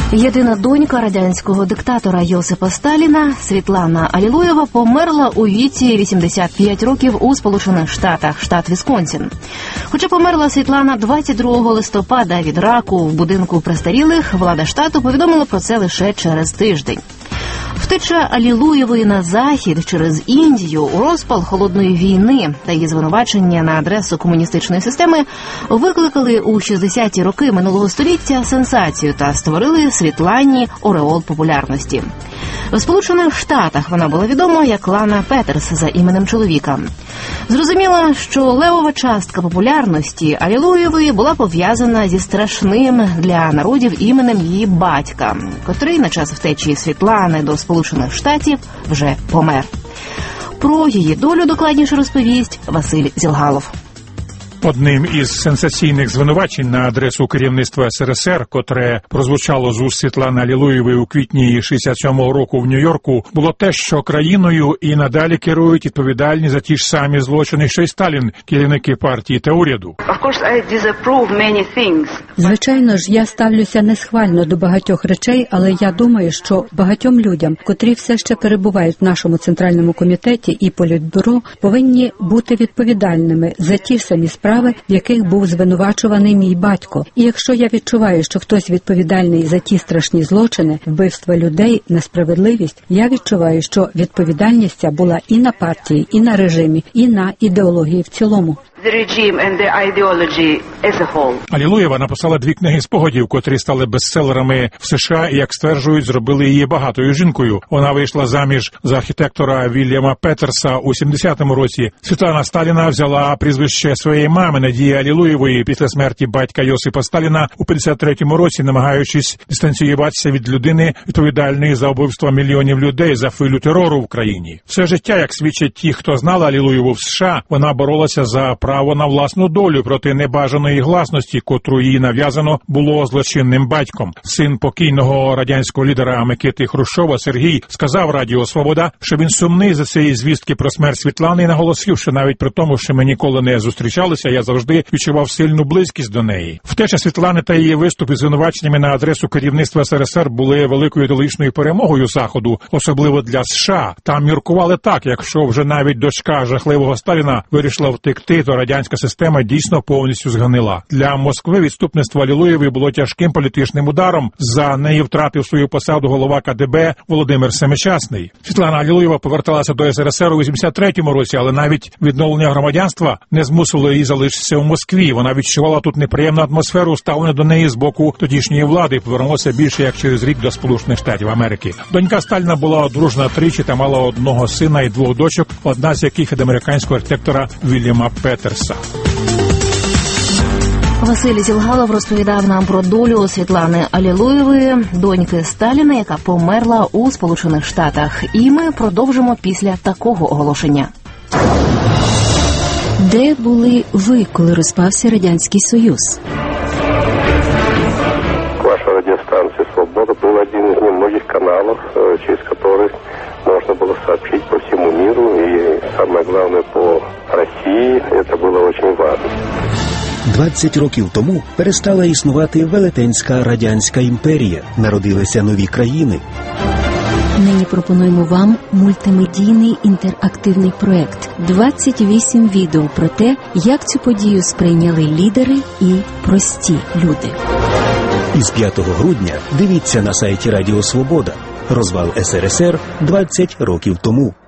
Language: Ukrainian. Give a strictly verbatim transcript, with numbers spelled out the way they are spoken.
Єдина донька радянського диктатора Йосипа Сталіна Світлана Алілуєва померла у віці вісімдесят п'ять років у Сполучених Штатах, штат Вісконсін. Хоча померла Світлана двадцять другого листопада від раку в будинку престарілих, влада штату повідомила про це лише через тиждень. Втеча Алілуєвої на захід через Індію у розпал холодної війни та її звинувачення на адресу комуністичної системи викликали у шістдесяті роки минулого століття сенсацію та створили Світлані ореол популярності. В Сполучених Штатах вона була відома як Лана Петерс за іменем чоловіка. Зрозуміло, що левова частка популярності Алілуєвої була пов'язана зі страшним для народів іменем її батька, котрий на час втечі Світлани до Сполучених Штатів вже помер. Про її долю докладніше розповість Василь Зілгалов. Одним із сенсаційних звинувачень на адресу керівництва ес ер ес ер, котре прозвучало з уст Світлани Алілуєвої у квітні шістдесят сьомого року в Нью-Йорку, було те, що країною і надалі керують відповідальні за ті ж самі злочини, що й Сталін, керівники партії та уряду. Звичайно ж, я ставлюся несхвально до багатьох речей, але я думаю, що багатьом людям, котрі все ще перебувають в нашому Центральному комітеті і Політбюро, повинні бути відповідальними за ті самі справи, в яких був звинувачуваний мій батько. І якщо я відчуваю, що хтось відповідальний за ті страшні злочини, вбивства людей, несправедливість, я відчуваю, що відповідальність ця була і на партії, і на режимі, і на ідеології в цілому. Алілуєва написала дві книги спогадів, котрі стали бестселерами в США і, як стверджують, зробили її багатою жінкою. Вона вийшла заміж за архітектора Вільяма Петерса у сімдесятому році. Світлана Сталіна взяла прізвище своєї мами Надії Алілуєвої після смерті батька Йосипа Сталіна у п'ятдесят третьому році, намагаючись дистанціюватися від людини, відповідальної за вбивство мільйонів людей, за хвилю терору в країні. Все життя, як свідчать ті, хто знали Алілуєву в США, вона боролася за право на власну долю проти небажаної гласності, котру їй нав'язано було злочинним батьком. Син покійного радянського лідера Микити Хрущова Сергій сказав Радіо Свобода, що він сумний за цієї звістки про смерть Світлани і наголосив, що навіть при тому, що ми ніколи не зустрічалися, я завжди відчував сильну близькість до неї. Втеча Світлани та її виступи з звинуваченнями на адресу керівництва ес ер ес ер були великою ідеологічною перемогою Заходу, особливо для США. Там міркували так, якщо вже навіть дочка жахливого Сталіна вирішила втекти, то радянська система дійсно повністю згнила. Для Москви відступництво Алілуєвої було тяжким політичним ударом. За неї втратив свою посаду голова ка де бе Володимир Семичасний. Світлана Алілуєва поверталася до ес ер ес ер у вісімдесят третьому році, але навіть відновлення громадянства не змусило її залишитися у Москві. Вона відчувала тут неприємну атмосферу ставлення до неї з боку тодішньої влади і повернулася більше як через рік до Сполучених Штатів Америки. Донька Сталіна була одружена тричі та мала одного сина і двох дочок, одна з яких від американського архітектора Вільяма Петерса. Василь Зілгалов розповідав нам про долю Світлани Алілуєвої, доньки Сталіна, яка померла у Сполучених Штатах. І ми продовжимо після такого оголошення. Де були ви, коли розпався Радянський Союз? Ваша радиостанция «Свобода» был один из немногих каналов, через который можно было сообщить по всему миру, и самое главное, по России. Это было очень важно. двадцять років тому перестала існувати велетенська радянська імперія. Народилися нові країни. Нині пропонуємо вам мультимедійний інтерактивний проект. двадцять вісім відео про те, як цю подію сприйняли лідери і прості люди. Із п'ятого грудня дивіться на сайті Радіо Свобода. Розвал ес ер ес ер двадцять років тому.